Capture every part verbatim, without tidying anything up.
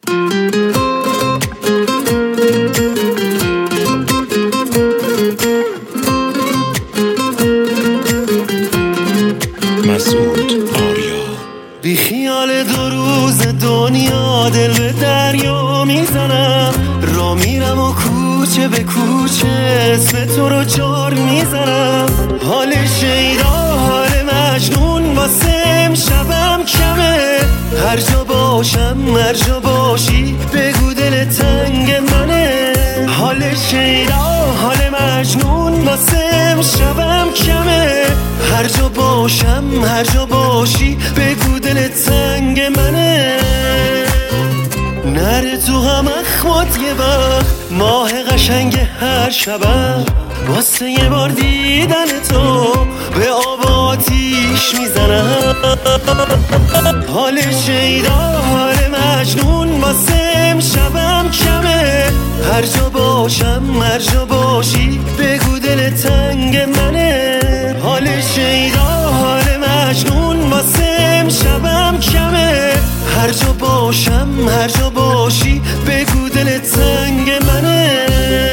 مسعود آریا. بی خیال دو روز دنیا دل به دریا میزنم، را میرم و کوچه به کوچه اسم تو رو جار میزنم. حال شیدا حال مجنون واسم شبم کمه، هر جا باشم هر جا باشی بگو دل تنگ منه. حال شیدا حال مجنون واسم شبم کمه، هر جا باشم هر جا باشی بگو دل تنگ منه. نره تو هم اخمات یه وقت ماه قشنگ هر شبم، واسه یه بار دیدن تو به آب آتیش میزنم. حال شیدا حال مجنون واسم شبم کمه، هر جا باشم هر جا باشی بگو دل تنگ منه. حال شیدا حال مجنون واسم شبم کمه، هر جا باشم هر جا باشی بگو دل تنگ منه.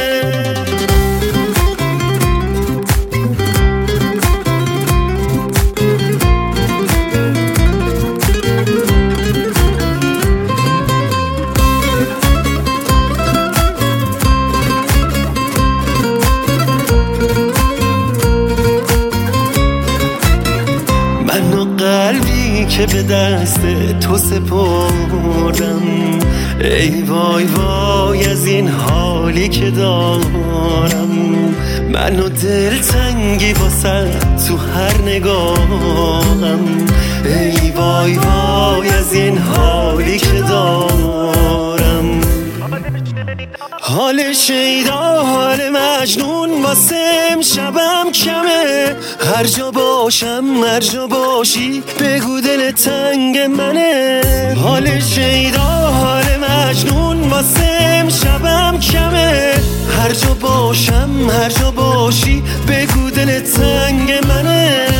من قلبی که به دست تو سپردم، ای وای وای از این حالی که دارم. منو دلتنگی واسه تو هر نگاهم، ای وای وای از این حالی که دارم. حال شیدا حال مجنون واسم شبم کمه، هر جا باشم هر جا باشی بگو دل تنگ منه. حال شیدا حال مجنون واسم شبم کمه، هر جا باشم هر جا باشی بگو دل تنگ منه.